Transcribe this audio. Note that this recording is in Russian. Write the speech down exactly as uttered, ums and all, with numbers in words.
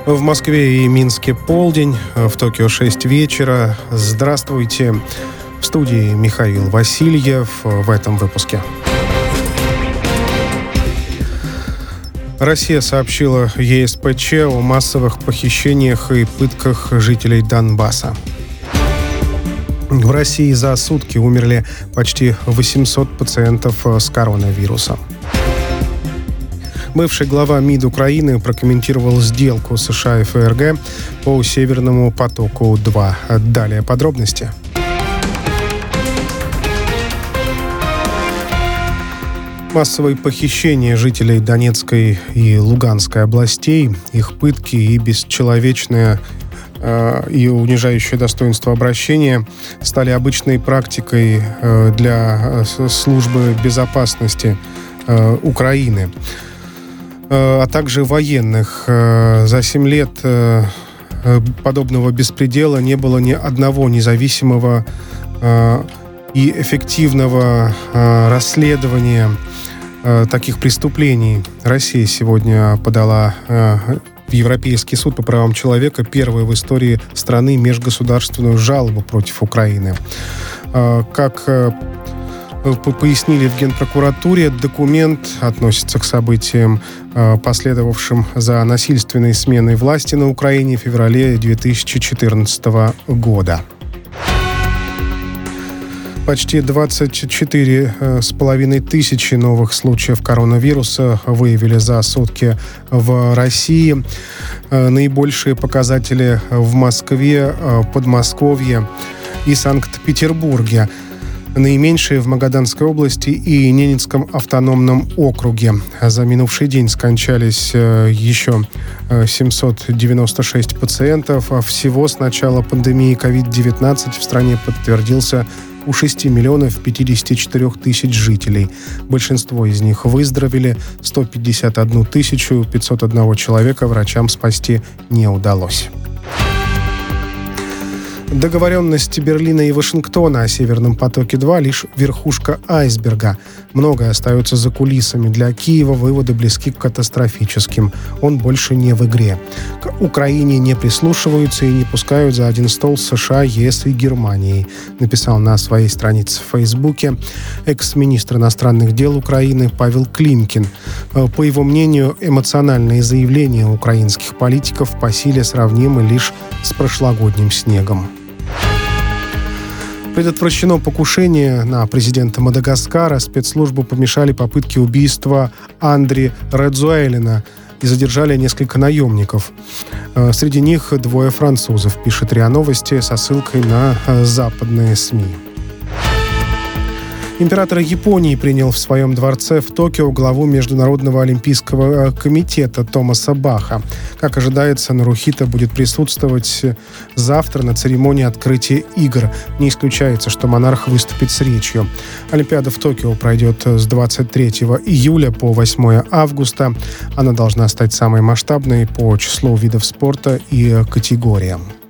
В Москве и Минске полдень, в Токио шесть вечера. Здравствуйте. В студии Михаил Васильев в этом выпуске. Россия сообщила е эс пэ че о массовых похищениях и пытках жителей Донбасса. В России за сутки умерли почти восемьсот пациентов с коронавирусом. Бывший глава МИД Украины прокомментировал сделку США и эф эр гэ по Северному потоку-два. Далее подробности. Массовые похищения жителей Донецкой и Луганской областей, их пытки и бесчеловечное э, и унижающее достоинство обращения стали обычной практикой э, для э, службы безопасности э, Украины, э, а также военных. Э, за семь лет э, подобного беспредела не было ни одного независимого э, и эффективного э, расследования таких преступлений. Россия сегодня подала э, в Европейский суд по правам человека первую в истории страны межгосударственную жалобу против Украины. Э, как э, пояснили в Генпрокуратуре, документ относится к событиям, э, последовавшим за насильственной сменой власти на Украине в феврале две тысячи четырнадцатого года. Почти двадцать четыре с половиной тысячи новых случаев коронавируса выявили за сутки в России. Наибольшие показатели в Москве, Подмосковье и Санкт-Петербурге. Наименьшие в Магаданской области и Ненецком автономном округе. За минувший день скончались еще семьсот девяносто шесть пациентов. Всего с начала пандемии ковид девятнадцать в стране подтвердился у шести миллионов пятидесяти четырёх тысяч жителей. Большинство из них выздоровели. сто пятьдесят одну тысячу пятьсот одного человека врачам спасти не удалось. Договоренность Берлина и Вашингтона о Северном потоке-два лишь верхушка айсберга. Многое остается за кулисами. Для Киева выводы близки к катастрофическим. Он больше не в игре. К Украине не прислушиваются и не пускают за один стол с США, е эс и Германией, написал на своей странице в Фейсбуке экс-министр иностранных дел Украины Павел Климкин. По его мнению, эмоциональные заявления украинских политиков по силе сравнимы лишь с прошлогодним снегом. Предотвращено покушение на президента Мадагаскара. Спецслужбы помешали попытке убийства Андри Редзуэлина и задержали несколько наемников. Среди них двое французов, пишет РИА Новости со ссылкой на западные СМИ. Император Японии принял в своем дворце в Токио главу Международного олимпийского комитета Томаса Баха. Как ожидается, Нарухито будет присутствовать завтра на церемонии открытия игр. Не исключается, что монарх выступит с речью. Олимпиада в Токио пройдет с двадцать третьего июля по восьмого августа. Она должна стать самой масштабной по числу видов спорта и категориям.